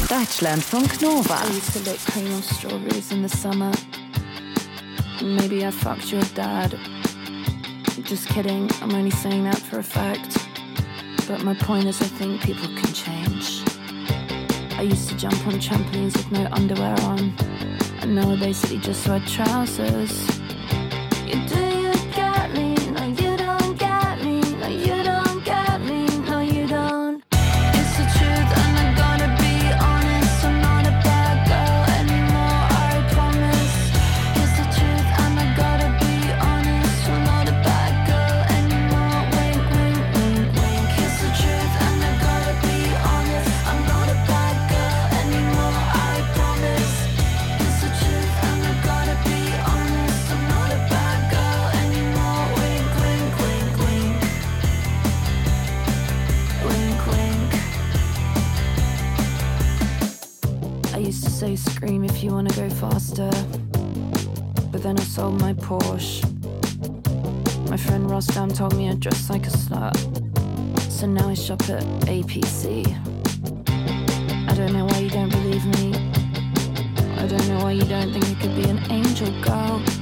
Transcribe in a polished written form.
Deutschlandfunk Nova. I used to lick cream on strawberries in the summer. Maybe I fucked your dad. Just kidding, I'm only saying that for a fact. But my point is I think people can change. I used to jump on trampolines with no underwear on, and now I basically just wear trousers. You get me, no you don't get me, no you don't get me, no you don't. It's the truth and I gotta be honest, I'm not a bad girl anymore, I promise. It's the truth and I gotta be honest, I'm not a bad girl anymore, wink, wink, wink, wink. It's the truth and I gotta be honest, I'm not a bad girl anymore, I promise. It's the truth and I gotta be honest, I'm not a bad girl anymore, wink, wink, wink, wink. Wink, wink. I used to say scream if you wanna go faster, but then I sold my Porsche. My friend Rostam told me I dress like a slut, so now I shop at APC. I don't know why you don't believe me. I don't know why you don't think I could be an angel girl.